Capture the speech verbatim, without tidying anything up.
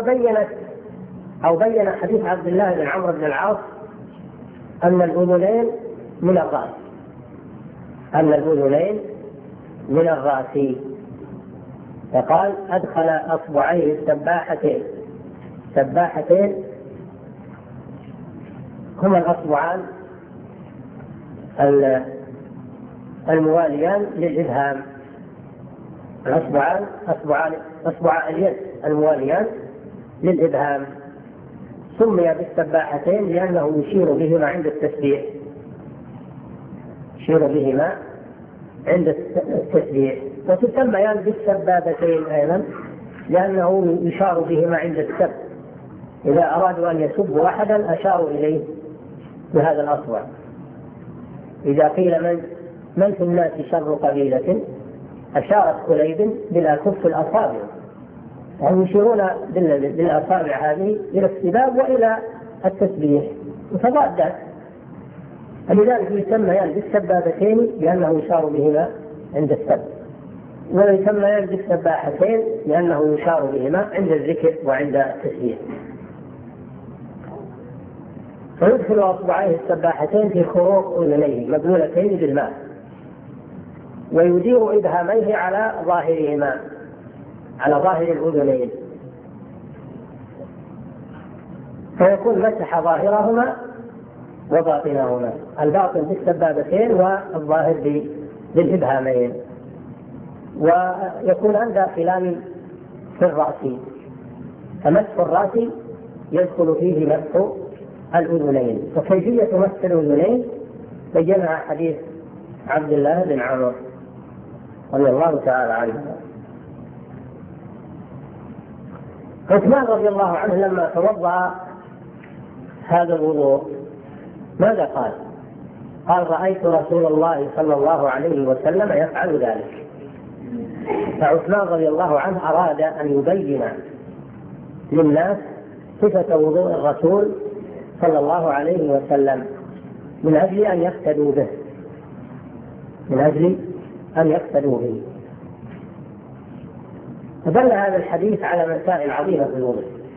بينت أو بين حديث عبد الله بن عمرو بن العاص أن الأذنين من الرأس، أن الأذنين من الرأس، فقال أدخل أصبعيه السباحتين، سباحتين هما الأصبعان المواليان للإبهام، الأصبعان أصبعان أصبع اليد المواليان للإبهام، سمي بالسباحتين لأنه يشير بهما عند التسبيح، يشير بهما عند التسبيح. وتسميان بالسبابتين أيضا لأنه يشار بهما عند السب، إذا أرادوا أن يسبوا أحدا أشاروا إليه بهذا الأصبع. إذا قيل من من في الناس شر قبيلة أشارت كليب بلا كف الأصابع، يعني يشيرون بالأصابع هذه إلى السباب وإلى التسبيح متضادات، فلذلك يسميان بالسبابتين لأنه يشار بهما عند السب، ويسميان بالسباحتين لأنه يشار بهما عند الذكر وعند التسبيح. فيدخل أصبعيه السباحتين في خروق أذنيه مبلولتين بالماء، ويدير إبهاميه على ظاهرهما، على ظاهر الأذنين، فيكون مسح ظاهرهما وباطنهما، الباطن بالسبابتين والظاهر بالإبهامين. ويكون عند خلال في الرأس، فمسح الرأس يدخل فيه مسح الأذنين. وكيفية مسح الأذنين بينها حديث عبد الله بن عمرو رضي الله تعالى عنه. عثمان رضي الله عنه لما توضأ هذا الوضوء ماذا قال؟ قال رأيت رسول الله صلى الله عليه وسلم يفعل ذلك. فعثمان رضي الله عنه أراد أن يبين للناس صفة وضوء الرسول صلى الله عليه وسلم من أجل أن يقتدوا به، من أجل أن يقتدوا به. فدل هذا الحديث على مسائل عظيمة في الوضوء.